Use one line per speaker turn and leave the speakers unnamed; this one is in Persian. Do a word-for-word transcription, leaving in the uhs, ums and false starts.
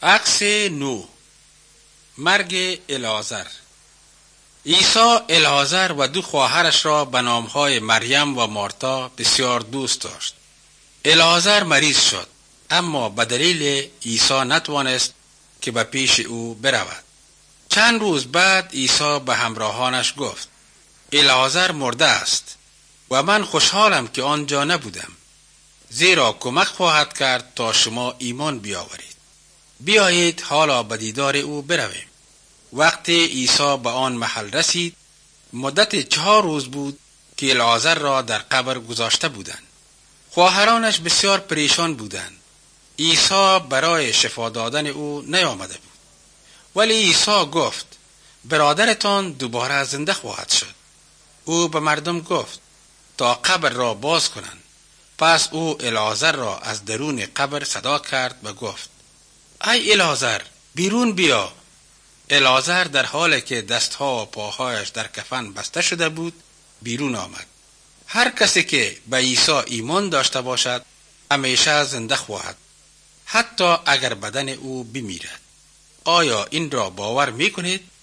عکس نو، مرگ العازر. عیسی العازر و دو خواهرش را به نامهای مریم و مارتا بسیار دوست داشت. العازر مریض شد، اما به دلیل عیسی نتوانست که به پیش او برود. چند روز بعد عیسی به همراهانش گفت: العازر مرده است و من خوشحالم که آنجا نبودم، زیرا کمک خواهد کرد تا شما ایمان بیاورید. بیایید حالا به دیدار او برویم. وقتی عیسی به آن محل رسید، مدت چهار روز بود که العازر را در قبر گذاشته بودند. خواهرانش بسیار پریشان بودند. عیسی برای شفا دادن او نیامده بود. ولی عیسی گفت: برادرتان دوباره زنده خواهد شد. او به مردم گفت تا قبر را باز کنند. پس او العازر را از درون قبر صدا کرد و گفت: ای العازر، بیرون بیا. العازر در حالی که دستها و پاهایش در کفن بسته شده بود بیرون آمد. هر کسی که به عیسی ایمان داشته باشد همیشه زنده خواهد، حتی اگر بدن او بمیرد. آیا این را باور می کنید؟